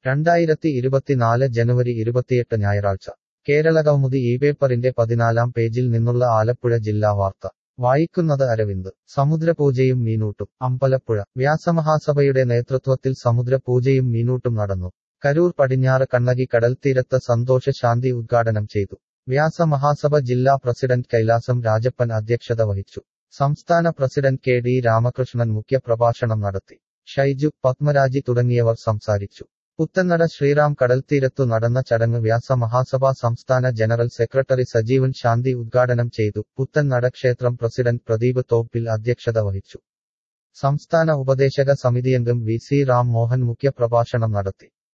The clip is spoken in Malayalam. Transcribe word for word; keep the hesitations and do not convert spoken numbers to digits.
രണ്ടായിരത്തി ഇരുപത്തിനാല് ജനുവരി ഇരുപത്തിയെട്ട് ഞായറാഴ്ച കേരളകൗമുദി ഈ പേപ്പറിന്റെ പതിനാലാം പേജിൽ നിന്നുള്ള ആലപ്പുഴ ജില്ലാ വാർത്ത വായിക്കുന്നത് അരവിന്ദ്. സമുദ്രപൂജയും മീനൂട്ടും. അമ്പലപ്പുഴ. വ്യാസമഹാസഭയുടെ നേതൃത്വത്തിൽ സമുദ്രപൂജയും മീനൂട്ടും നടന്നു. കരൂർ പടിഞ്ഞാറ് കണ്ണകി കടൽത്തീരത്ത് സന്തോഷ ശാന്തി ഉദ്ഘാടനം ചെയ്തു. വ്യാസമഹാസഭ ജില്ലാ പ്രസിഡന്റ് കൈലാസം രാജപ്പൻ അധ്യക്ഷത വഹിച്ചു. സംസ്ഥാന പ്രസിഡന്റ് കെ ഡി രാമകൃഷ്ണൻ മുഖ്യപ്രഭാഷണം നടത്തി. ഷൈജു, പത്മരാജി തുടങ്ങിയവർ സംസാരിച്ചു. പുത്തന്നട ശ്രീറാം കടൽത്തീരത്തു നടന്ന ചടങ്ങ് വ്യാസമഹാസഭ സംസ്ഥാന ജനറൽ സെക്രട്ടറി സജീവൻ ശാന്തി ഉദ്ഘാടനം ചെയ്തു. പുത്തന്നട ക്ഷേത്രം പ്രസിഡന്റ് പ്രദീപ് തോപ്പിൽ അധ്യക്ഷത വഹിച്ചു. സംസ്ഥാന ഉപദേശക സമിതിയംഗം വി സി റാം മോഹൻ മുഖ്യപ്രഭാഷണം നടത്തി.